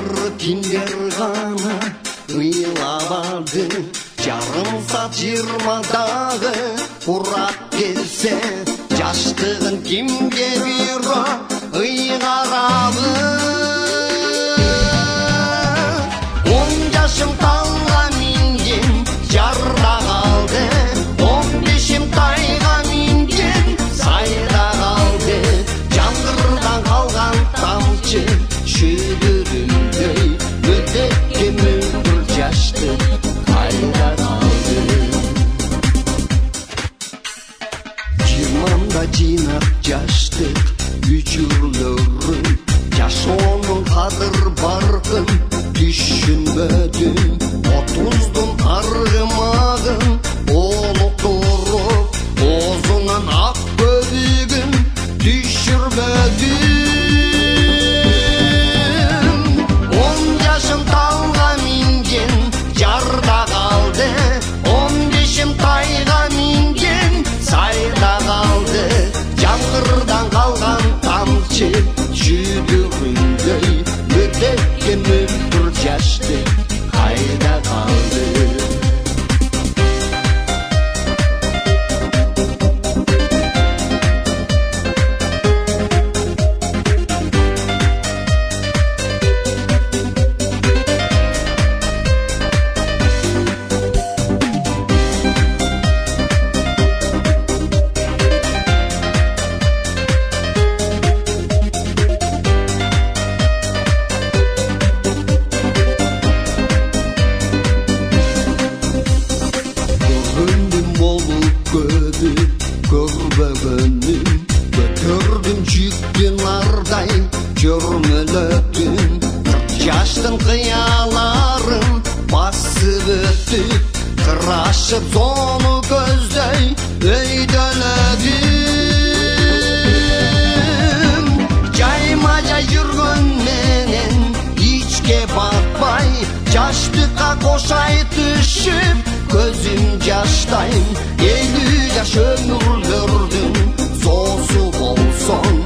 Киндер ғана ұйлабады жарым сат 20-дағы құрап келсе жаштығын кімге бұйра ұйғарады 10 жашым таңға минген жарда қалды 15-ім тайға минген сайда қалды жаңғырдан қалған тамшы шүдірімдей өтекке мөлдір жашты қайда қалды 20-да жинақ жаштық үчүрлөрүн жашоонун кадыр баркын түшүнбөдүм 30-дун аргымагын олуктуруп оозунан ак көбүгүн түшүрбөдүм 10 жашым талга минген жарда калды 15-им тайга минген сайда калды жаңгырдан калган тамчы жүдүрүндөй өтекке мөлдүр жашты кайда калды көрбөгөнүм көтөрдүм жүктүн ардай көрмөлөдүм 40 жаштын кыяларын басып өтүп кырашып сону көздөй өйдөлөдүм жайма жай жүргөн менен ичке батпай жаштыкка кошай түшүп көзүм жаштайм 50 жаш өмүрлөрдүн соосу болсоң